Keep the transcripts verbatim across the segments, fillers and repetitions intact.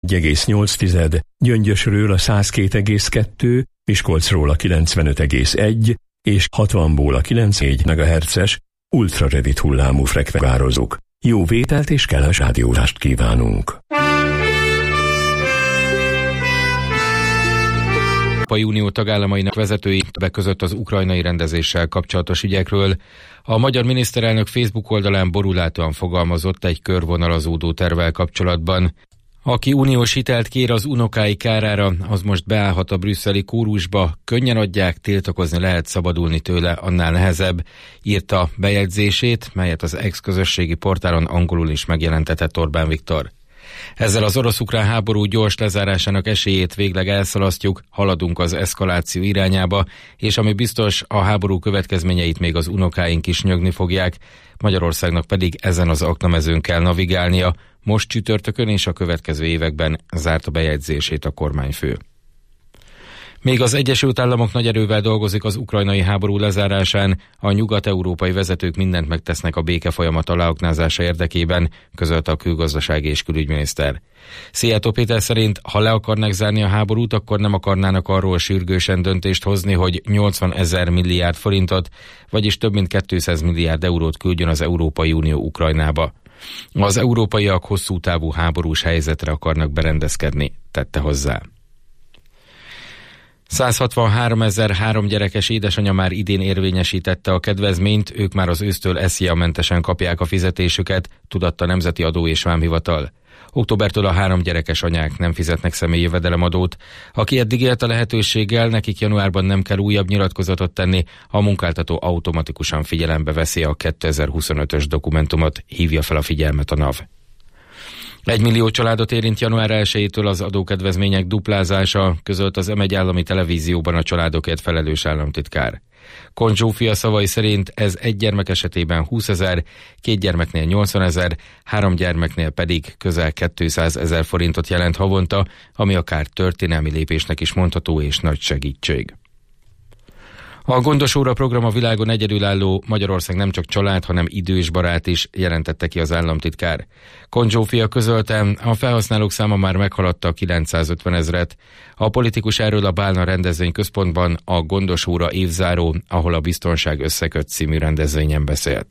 egy egész nyolc, Gyöngyösről a száz két egész kettő, Miskolcról a kilencvenöt egész egy és hatvanból a kilenc egész négy megahertzes ultrarövid hullámú frekvenciázók. Jó vételt és kellemes rádiózást kívánunk! A Unió tagállamainak vezetői többek között az ukrajnai rendezéssel kapcsolatos ügyekről. A magyar miniszterelnök Facebook oldalán borulátóan fogalmazott egy körvonalazódó tervvel kapcsolatban. Aki uniós hitelt kér az unokái kárára, az most beállhat a brüsszeli kórusba, könnyen adják, tiltakozni lehet, szabadulni tőle annál nehezebb, írta bejegyzését, melyet az ex-közösségi portálon angolul is megjelentetett Orbán Viktor. Ezzel az orosz-ukrán háború gyors lezárásának esélyét végleg elszalasztjuk, haladunk az eszkaláció irányába, és ami biztos, a háború következményeit még az unokáink is nyögni fogják, Magyarországnak pedig ezen az aknamezőn kell navigálnia, most csütörtökön és a következő években zárta bejegyzését a kormányfő. Még az Egyesült Államok nagy erővel dolgozik az ukrajnai háború lezárásán, a nyugat-európai vezetők mindent megtesznek a békefolyamat aláaknázása érdekében, közölte a külgazdasági és külügyminiszter. Szijjártó Péter szerint, ha le akarnak zárni a háborút, akkor nem akarnának arról sürgősen döntést hozni, hogy nyolcvan ezer milliárd forintot, vagyis több mint kétszáz milliárd eurót küldjön az Európai Unió Ukrajnába. Az európaiak hosszú távú háborús helyzetre akarnak berendezkedni, tette hozzá. száz hatvanháromezer három gyerekes édesanyja már idén érvényesítette a kedvezményt, ők már az ősztől es zé á-mentesen kapják a fizetésüket, tudatta a Nemzeti Adó és Vámhivatal. Októbertől a három gyerekes anyák nem fizetnek személyi jövedelemadót. Aki eddig élt a lehetőséggel, nekik januárban nem kell újabb nyilatkozatot tenni, a munkáltató automatikusan figyelembe veszi a kétezer-huszonötös dokumentumot, hívja fel a figyelmet a NAV. Egy millió családot érint január elsejétől az adókedvezmények duplázása, közölt az em egy állami televízióban a családokért felelős államtitkár. Kon Zsófia szavai szerint ez egy gyermek esetében húszezer, két gyermeknél nyolcvanezer, három gyermeknél pedig közel kétszázezer forintot jelent havonta, ami akár történelmi lépésnek is mondható és nagy segítség. A Gondos Óra program a világon egyedülálló, Magyarország nem csak család, hanem idősbarát is, jelentette ki az államtitkár. Kon Zsófia közölte, a felhasználók száma már meghaladta a kilencszázötven ezret. A politikus erről a Bálna rendezvényközpontban a Gondos Óra évzáró, ahol a Biztonság összeköt című rendezvényen beszélt.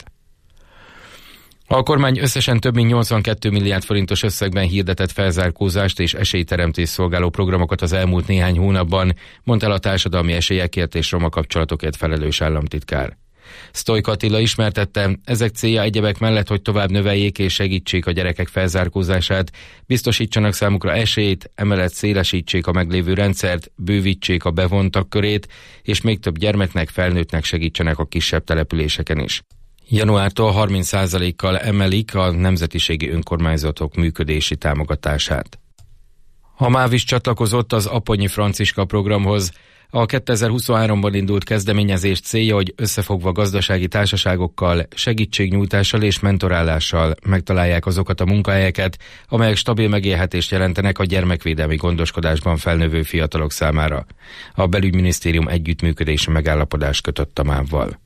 A kormány összesen több mint nyolcvankét milliárd forintos összegben hirdetett felzárkózást és esélyteremtést szolgáló programokat az elmúlt néhány hónapban, mondta el a társadalmi esélyekért és roma kapcsolatokért felelős államtitkár. Sztojka Attila ismertette, ezek célja egyebek mellett, hogy tovább növeljék és segítsék a gyerekek felzárkózását, biztosítsanak számukra esélyt, emellett szélesítsék a meglévő rendszert, bővítsék a bevontak körét, és még több gyermeknek, felnőttnek segítsenek a kisebb településeken is. Januártól harminc százalékkal emelik a nemzetiségi önkormányzatok működési támogatását. A MÁV is csatlakozott az Apponyi Franciska programhoz. A kétezer-huszonháromban indult kezdeményezés célja, hogy összefogva gazdasági társaságokkal, segítségnyújtással és mentorálással megtalálják azokat a munkahelyeket, amelyek stabil megélhetést jelentenek a gyermekvédelmi gondoskodásban felnövő fiatalok számára. A belügyminisztérium együttműködési megállapodást kötött a mávval.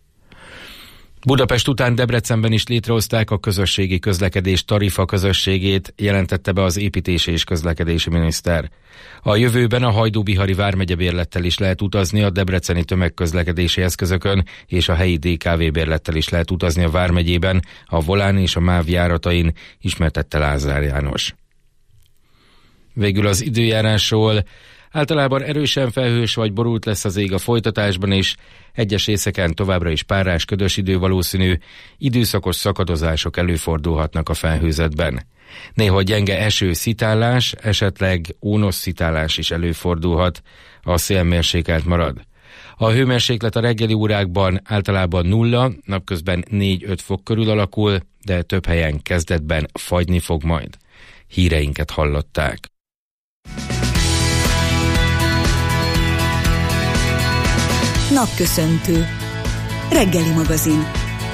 Budapest után Debrecenben is létrehozták a közösségi közlekedés tarifa közösségét, jelentette be az építési és közlekedési miniszter. A jövőben a Hajdú-Bihari vármegye bérlettel is lehet utazni a debreceni tömegközlekedési eszközökön, és a helyi dé ká vé bérlettel is lehet utazni a vármegyében, a Volán és a MÁV járatain, ismertette Lázár János. Végül az időjárásról. Általában erősen felhős vagy borult lesz az ég a folytatásban is, egyes részeken továbbra is párás, ködös idő valószínű, időszakos szakadozások előfordulhatnak a felhőzetben. Néha gyenge eső, szitálás, esetleg ónos szitálás is előfordulhat, a szél mérsékelt marad. A hőmérséklet a reggeli órákban általában nulla, napközben négy-öt fok körül alakul, de több helyen kezdetben fagyni fog majd. Híreinket hallották. Napköszöntő. Reggeli magazin.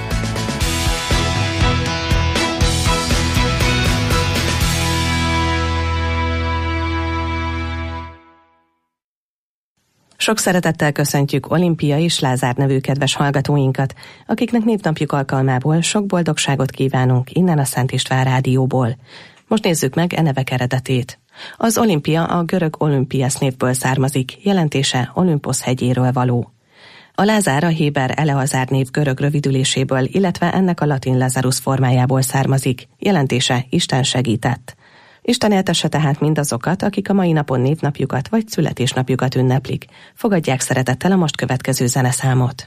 Sok szeretettel köszöntjük Olimpia és Lázár nevű kedves hallgatóinkat, akiknek névnapjuk alkalmából sok boldogságot kívánunk innen a Szent István Rádióból. Most nézzük meg e nevek eredetét. Az Olimpia a görög Olympias névből származik, jelentése Olympos hegyéről való. A Lázár a héber Eleazár név görög rövidüléséből, illetve ennek a latin Lazarus formájából származik, jelentése Isten segített. Isten éltesse tehát mindazokat, akik a mai napon névnapjukat vagy születésnapjukat ünneplik. Fogadják szeretettel a most következő zeneszámot.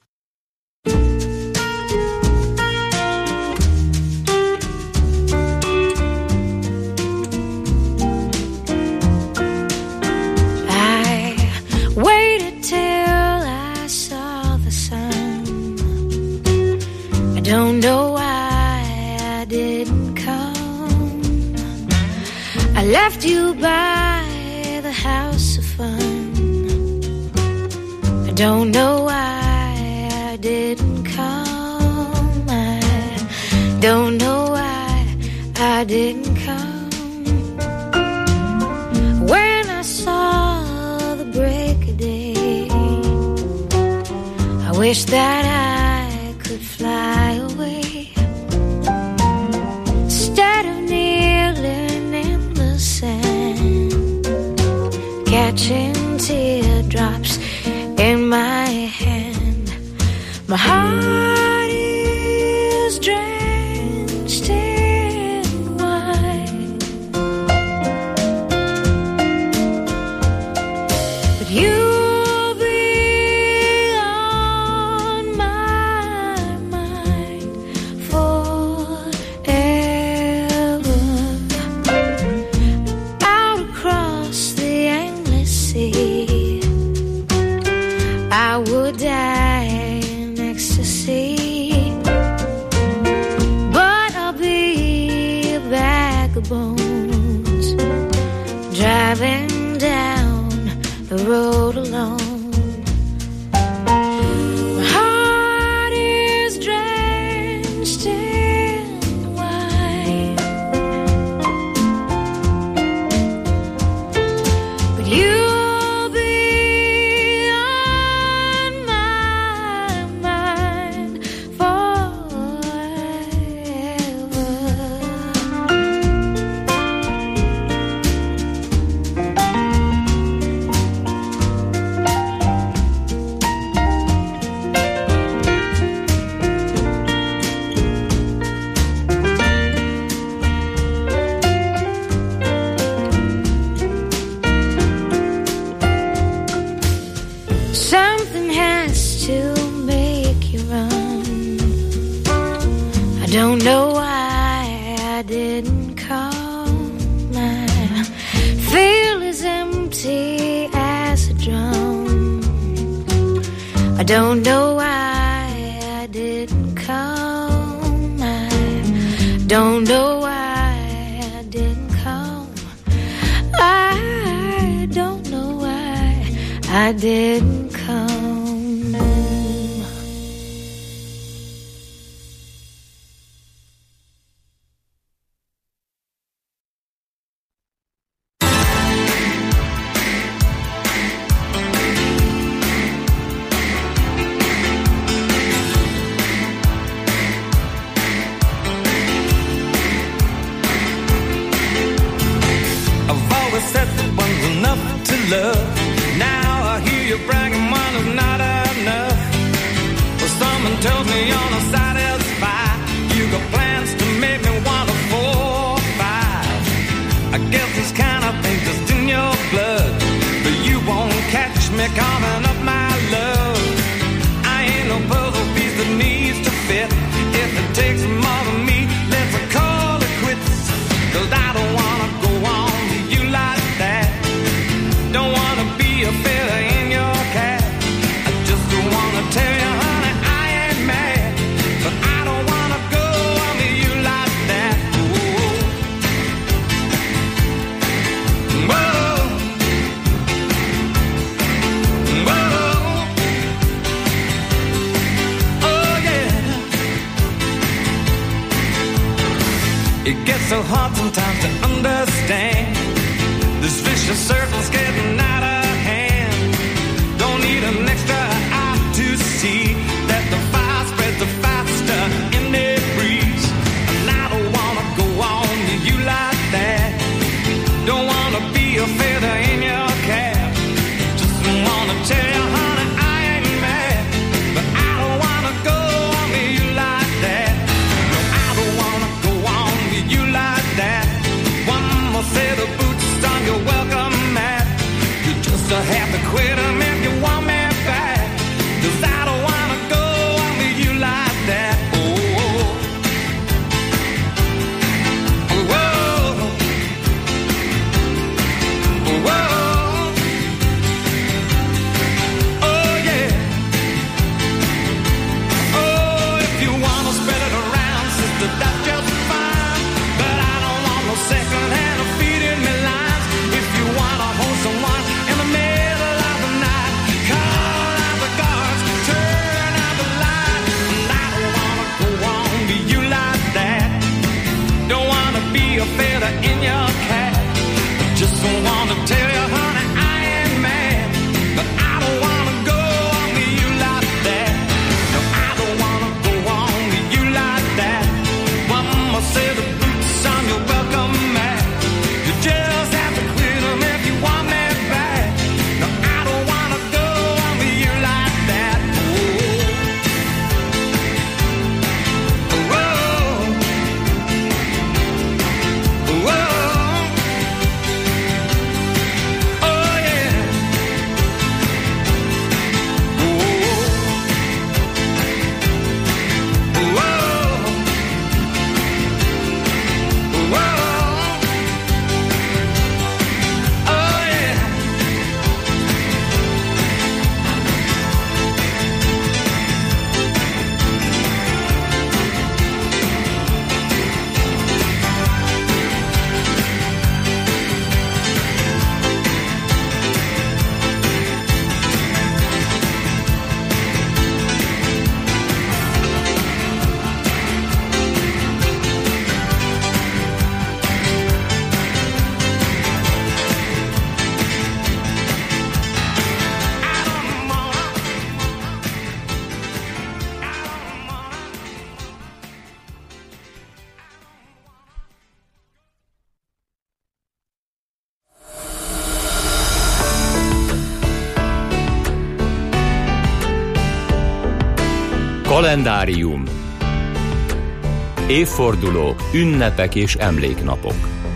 Don't know why I didn't come. I left you by the house of fun. I don't know why I didn't come. I don't know why I didn't come. When I saw the break of day, I wish that I could fly away instead of kneeling in the sand, catching teardrops in my hand. My heart is drenched in wine, but you driving down the road alone. My heart is drenched in wine, but you'll be on my mind forever. Don't know why I didn't come. I feel as empty as a drum. I don't know why I didn't come. I don't know why I didn't come. I don't know why I didn't come. It gets so hard sometimes to understand. This vicious circle's getting out of hand. Don't need an extra eye to see that the fire spreads the faster in a breeze. And I don't wanna go on to you like that. Don't wanna a feather in your cap. Just wanna tell you, honey, I ain't mad, but I don't wanna go on with you like that. No, I don't wanna go on with you like that. One more set of boots on your welcome mat. You just have to quit 'em if you want me back, 'cause I don't wanna go on with you like that. Kalendárium. Évforduló, ünnepek és emléknapok.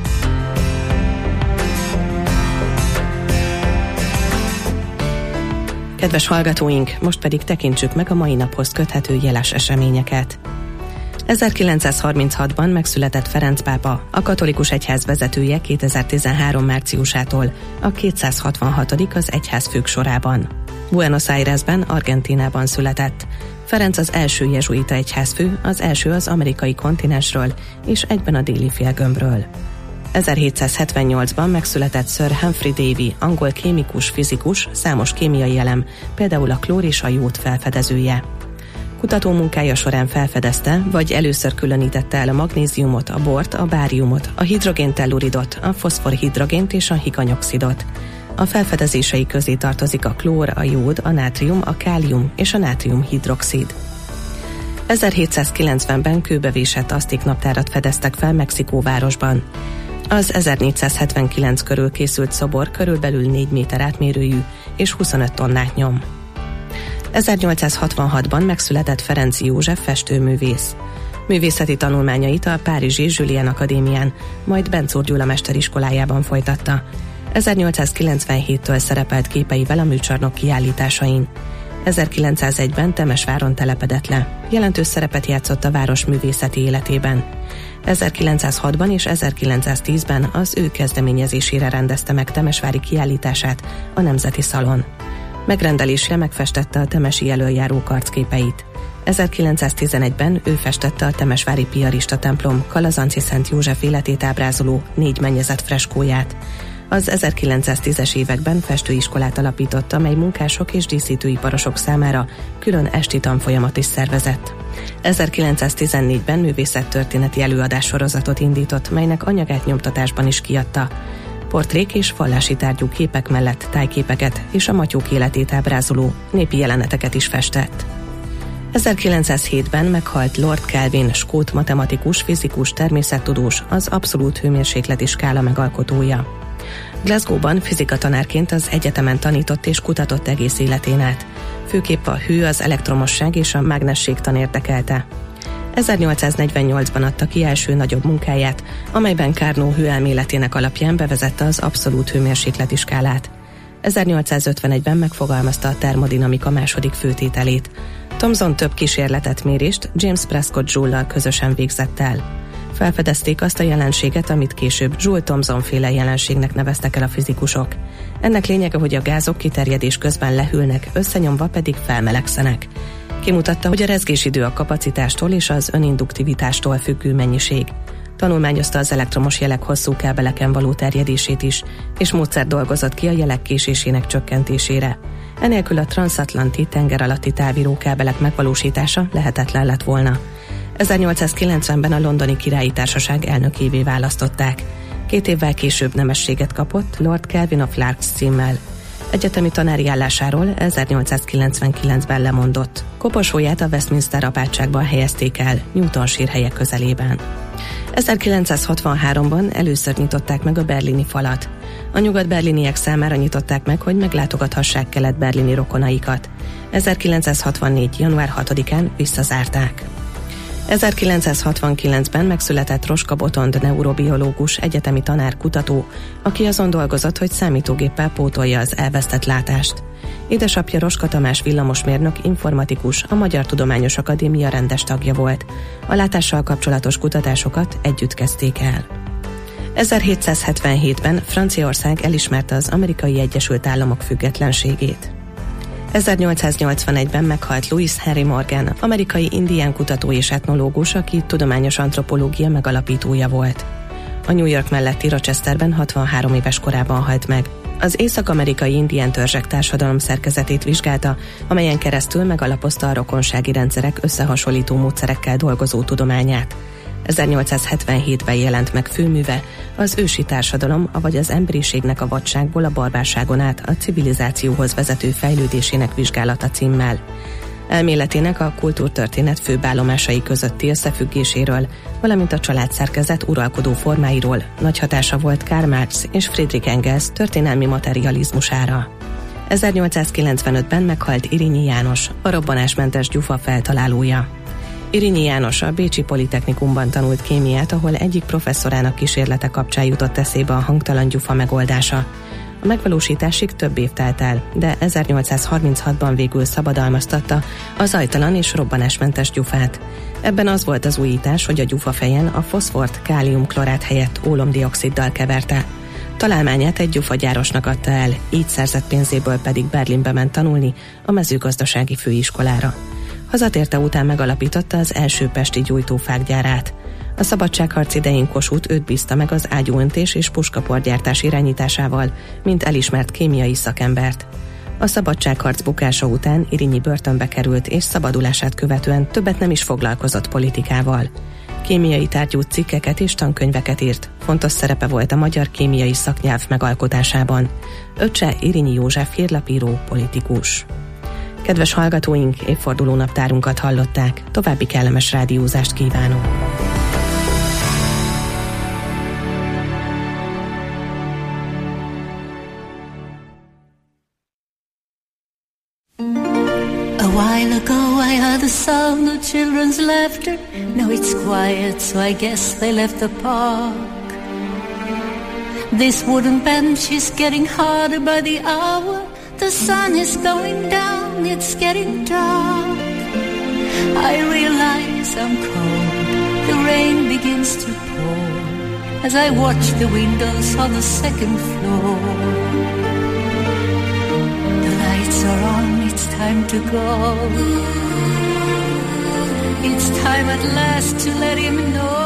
Kedves hallgatóink, most pedig tekintsük meg a mai naphoz köthető jeles eseményeket. ezerkilencszázharminchatban megszületett Ferenc pápa, a katolikus egyház vezetője kétezer-tizenhárom márciusától, a kétszázhatvanhatodik az egyházfők sorában. Buenos Airesben, Argentínában született. Ferenc az első jezsuita egyházfő, az első az amerikai kontinensről és egyben a déli félgömbről. ezerhétszázhetvennyolcban megszületett Sir Humphrey Davy, angol kémikus, fizikus, számos kémiai elem, például a klór és a jód felfedezője. Kutatómunkája során felfedezte, vagy először különítette el a magnéziumot, a bort, a báriumot, a hidrogéntelluridot, a foszforhidrogént és a higany-oxidot. A felfedezései közé tartozik a klór, a jód, a nátrium, a kálium és a nátriumhidroxid. ezerhétszázkilencvenben kőbevésett asztéknaptárat fedeztek fel Mexikóvárosban. Az ezernégyszázhetvenkilenc körül készült szobor körülbelül négy méter átmérőjű és huszonöt tonnát nyom. ezernyolcszázhatvanhatban megszületett Ferenc József festőművész. Művészeti tanulmányait a párizsi Julian Akadémián, majd Benczúr Gyula mesteriskolájában folytatta. ezernyolcszázkilencvenhéttől szerepelt képeivel a műcsarnok kiállításain. ezerkilencszázegyben Temesváron telepedett le. Jelentős szerepet játszott a város művészeti életében. ezerkilencszázhatban és ezerkilencszáztízben az ő kezdeményezésére rendezte meg temesvári kiállítását a Nemzeti Szalon. Megrendelésre megfestette a temesi elöljáró arcképeit. ezerkilencszáztizenegyben ő festette a temesvári piarista templom Kalazanci Szent József életét ábrázoló négy mennyezet freskóját. Az ezerkilencszáztízes években festőiskolát alapított, amely munkások és díszítőiparosok számára külön esti tanfolyamat is szervezett. ezerkilencszáztizennégyben művészettörténeti előadássorozatot indított, melynek anyagát nyomtatásban is kiadta. Portrék és vallási tárgyú képek mellett tájképeket és a matyók életét ábrázoló népi jeleneteket is festett. ezerkilencszázhétben meghalt Lord Kelvin, skót matematikus, fizikus, természettudós, az abszolút hőmérsékleti skála megalkotója. Glasgow-ban fizikatanárként az egyetemen tanított és kutatott egész életén át. Főképp a hő, az elektromosság és a mágnességtan érdekelte. ezernyolcszáznegyvennyolcban adta ki első nagyobb munkáját, amelyben Carnot hőelméletének alapján bevezette az abszolút hőmérsékleti skálát. ezernyolcszázötvenegyben megfogalmazta a termodinamika második főtételét. Thomson több kísérletet mérést James Prescott Joule-lal közösen végzett el. Felfedezték azt a jelenséget, amit később Joule-Thomson-féle jelenségnek neveztek el a fizikusok. Ennek lényege, hogy a gázok kiterjedés közben lehűlnek, összenyomva pedig felmelegszenek. Kimutatta, hogy a rezgésidő a kapacitástól és az öninduktivitástól függő mennyiség. Tanulmányozta az elektromos jelek hosszú kábeleken való terjedését is, és módszert dolgozott ki a jelek késésének csökkentésére. Enélkül a transatlanti tenger alatti távíró kábelek megvalósítása lehetetlen lett volna. ezernyolcszázkilencvenben a Londoni Királyi Társaság elnökévé választották. Két évvel később nemességet kapott Lord Kelvin of Largs címmel. Egyetemi tanári állásáról ezernyolcszázkilencvenkilencben lemondott. Koporsóját a Westminster apátságban helyezték el, Newton sírhelye közelében. ezerkilencszázhatvanháromban először nyitották meg a berlini falat. A nyugat-berliniek számára nyitották meg, hogy meglátogathassák kelet-berlini rokonaikat. ezerkilencszázhatvannégy. január hatodikán visszazárták. ezerkilencszázhatvankilencben megszületett Roska Botond neurobiológus, egyetemi tanár, kutató, aki azon dolgozott, hogy számítógéppel pótolja az elvesztett látást. Édesapja Roska Tamás villamosmérnök, informatikus, a Magyar Tudományos Akadémia rendes tagja volt. A látással kapcsolatos kutatásokat együtt kezdték el. ezerhétszázhetvenhétben Franciaország elismerte az Amerikai Egyesült Államok függetlenségét. ezernyolcszáznyolcvanegyben meghalt Louis Henry Morgan, amerikai indián kutató és etnológus, aki tudományos antropológia megalapítója volt. A New York melletti Rochesterben hatvanhárom éves korában halt meg. Az észak-amerikai indián törzsek társadalom szerkezetét vizsgálta, amelyen keresztül megalapozta a rokonsági rendszerek összehasonlító módszerekkel dolgozó tudományát. ezernyolcszázhetvenhétben jelent meg főműve, az ősi társadalom, avagy az emberiségnek a vadságból a barbárságon át a civilizációhoz vezető fejlődésének vizsgálata címmel. Elméletének a kultúrtörténet főbb állomásai közötti összefüggéséről, valamint a családszerkezet uralkodó formáiról nagy hatása volt Karl Marx és Friedrich Engels történelmi materializmusára. ezernyolcszázkilencvenötben meghalt Irényi János, a robbanásmentes gyufa feltalálója. Irényi János a Bécsi Politechnikumban tanult kémiát, ahol egyik professzorának kísérlete kapcsán jutott eszébe a hangtalan gyufa megoldása. A megvalósításig több év telt el, de ezernyolcszázharminchatban végül szabadalmaztatta a zajtalan és robbanásmentes gyufát. Ebben az volt az újítás, hogy a gyufa fejen a foszfort káliumklorát helyett ólomdioxiddal keverte. Találmányát egy gyufagyárosnak adta el, így szerzett pénzéből pedig Berlinbe ment tanulni a mezőgazdasági főiskolára. Hazatérte után megalapította az első pesti gyújtófák gyárát. A szabadságharc idején Kossuth őt bízta meg az ágyúöntés és puskaporgyártás irányításával, mint elismert kémiai szakembert. A szabadságharc bukása után Irényi börtönbe került, és szabadulását követően többet nem is foglalkozott politikával. Kémiai tárgyú cikkeket és tankönyveket írt, fontos szerepe volt a magyar kémiai szaknyelv megalkotásában. Öccse Irényi József hírlapíró, politikus. Kedves hallgatóink, évforduló naptárunkat hallották, további kellemes rádiózást kívánok! A while ago I heard the sound of children's laughter. Now it's quiet, so I guess they left the park. This wooden bench is getting harder by the hour. The sun is going down, it's getting dark. I realize I'm cold, the rain begins to pour as I watch the windows on the second floor. The lights are on, it's time to go. It's time at last to let him know.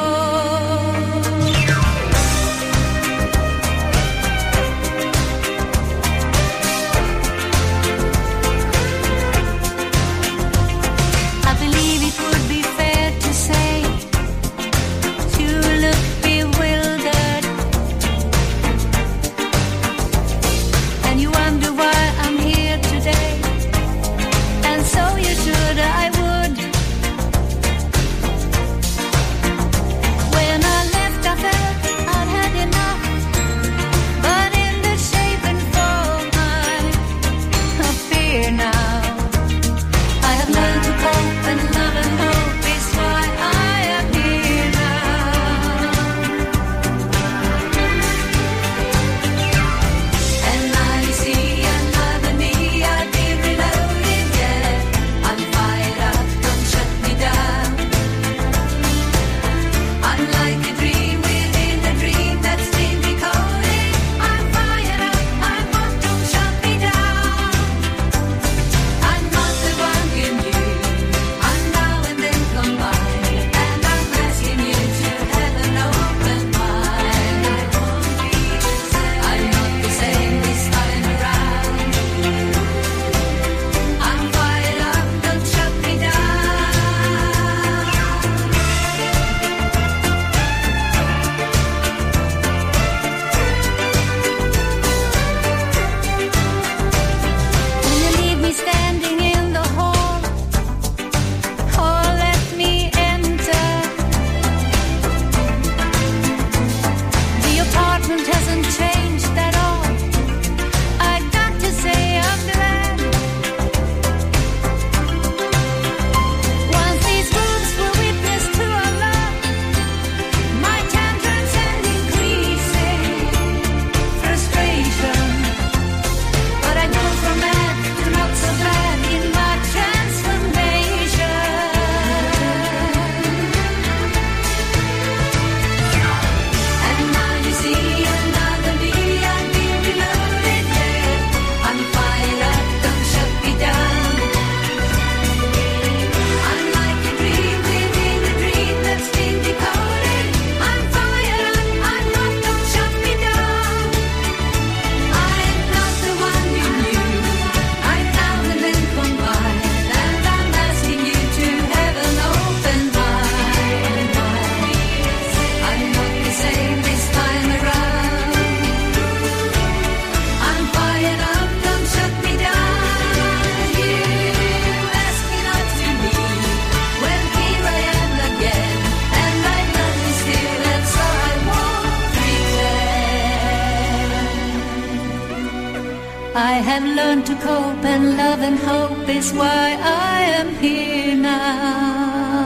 I have learned to cope, and love and hope is why I am here now.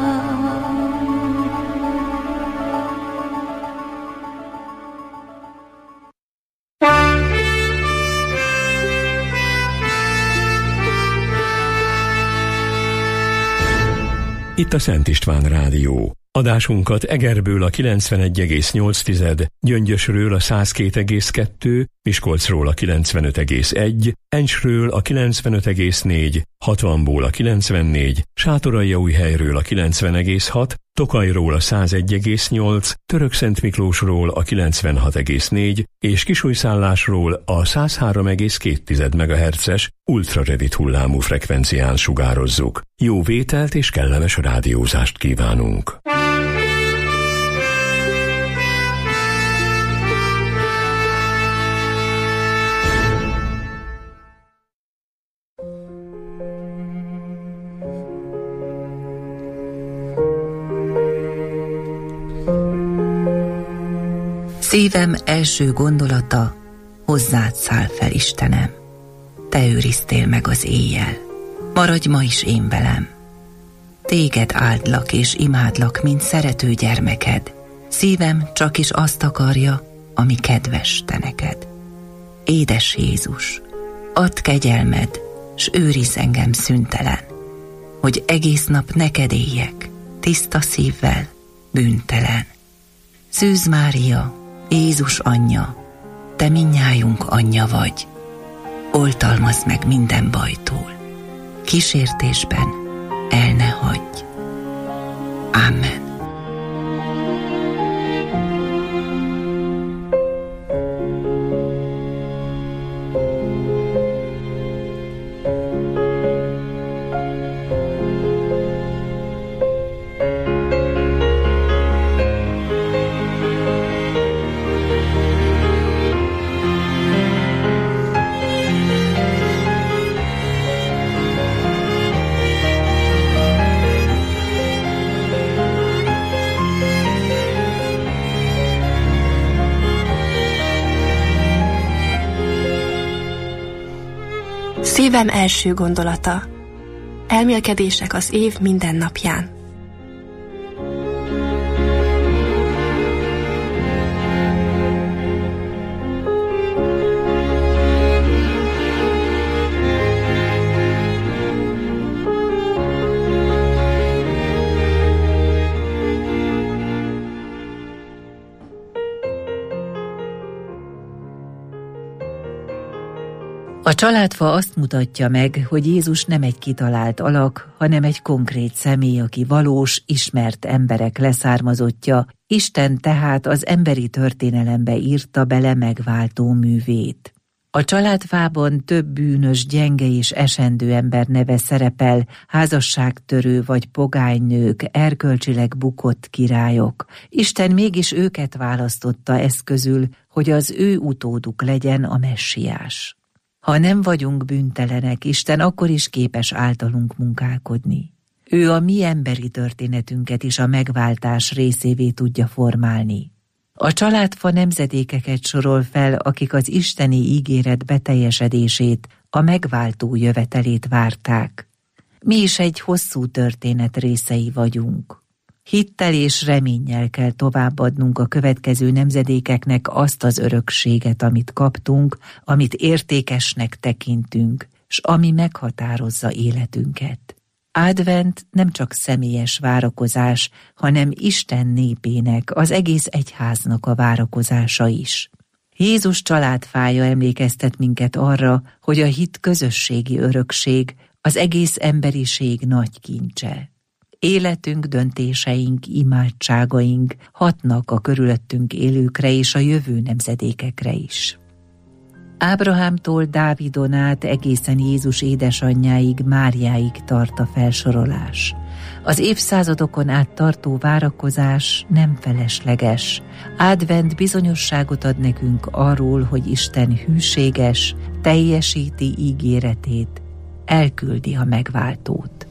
Itt a Szent István Rádió. Adásunkat Egerből a kilencvenegy egész nyolc, Gyöngyösről a száz két egész kettő, Miskolcról a kilencvenöt egész egy, Encsről a kilencvenöt egész négy, Hatvanból a kilencvennégy, Sátoraljaújhelyről a kilencven egész hat, Tokajról a száz egy egész nyolc, Törökszentmiklósról a kilencvenhat egész négy és Kisújszállásról a száz három egész két megahertzes ultraredit hullámú frekvencián sugározzuk. Jó vételt és kellemes rádiózást kívánunk! Szívem első gondolata, hozzád száll fel, Istenem. Te őriztél meg az éjjel, maradj ma is én velem. Téged áldlak és imádlak, mint szerető gyermeked. Szívem csak is azt akarja, ami kedves te neked. Édes Jézus, add kegyelmed, s őrizz engem szüntelen, hogy egész nap neked éljek, tiszta szívvel, bűntelen. Szűz Mária, Jézus anyja, te mindnyájunk anyja vagy, oltalmazd meg minden bajtól, kísértésben el ne hagyj. Amen. Szívem első gondolata. Elmélkedések az év minden napján. A családfa azt mutatja meg, hogy Jézus nem egy kitalált alak, hanem egy konkrét személy, aki valós, ismert emberek leszármazottja, Isten tehát az emberi történelembe írta bele megváltó művét. A családfában több bűnös, gyenge és esendő ember neve szerepel, házasságtörő vagy pogánynők, erkölcsileg bukott királyok. Isten mégis őket választotta eszközül, hogy az ő utóduk legyen a messiás. Ha nem vagyunk bűntelenek, Isten akkor is képes általunk munkálkodni. Ő a mi emberi történetünket is a megváltás részévé tudja formálni. A családfa nemzedékeket sorol fel, akik az isteni ígéret beteljesedését, a megváltó jövetelét várták. Mi is egy hosszú történet részei vagyunk. Hittel és reménnyel kell továbbadnunk a következő nemzedékeknek azt az örökséget, amit kaptunk, amit értékesnek tekintünk, s ami meghatározza életünket. Advent nem csak személyes várakozás, hanem Isten népének, az egész egyháznak a várakozása is. Jézus családfája emlékeztet minket arra, hogy a hit közösségi örökség, az egész emberiség nagy kincse. Életünk, döntéseink, imádságaink hatnak a körülöttünk élőkre és a jövő nemzedékekre is. Ábrahámtól Dávidon át egészen Jézus édesanyjáig, Máriáig tart a felsorolás. Az évszázadokon át tartó várakozás nem felesleges. Advent bizonyosságot ad nekünk arról, hogy Isten hűséges, teljesíti ígéretét, elküldi a megváltót.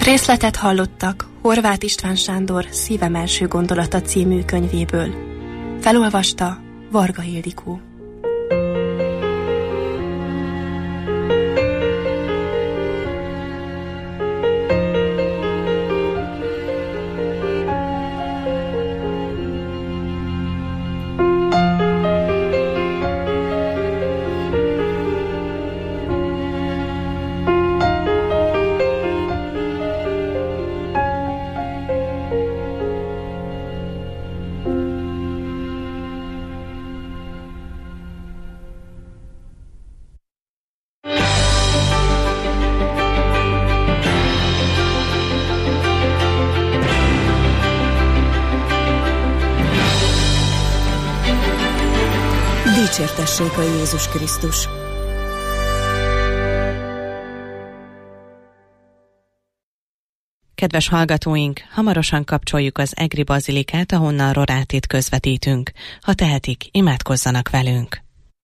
Részletet hallottak Horváth István Sándor Szívem első gondolata című könyvéből. Felolvasta Varga Ildikó. Dicsértessék a Jézus Krisztus! Kedves hallgatóink, hamarosan kapcsoljuk az Egri Bazilikát, ahonnan Rorátét közvetítünk. Ha tehetik, imádkozzanak velünk!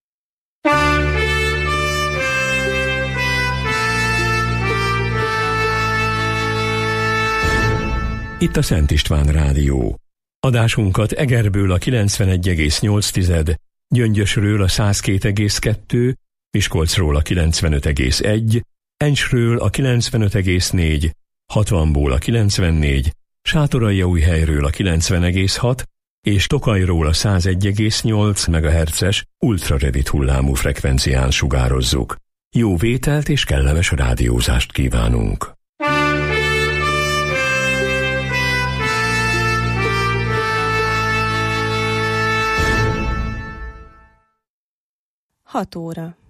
Itt a Szent István Rádió. Adásunkat Egerből a kilencvenegy egész nyolc, Gyöngyösről a száz két egész kettő, Miskolcról a kilencvenöt egész egy, Encsről a kilencvenöt egész négy, hatvanból a kilencvennégy, Sátoraljaújhelyről a kilencven egész hat és Tokajról a száz egy egész nyolc megahertzes ultraredit hullámú frekvencián sugározzuk. Jó vételt és kellemes rádiózást kívánunk! hat óra.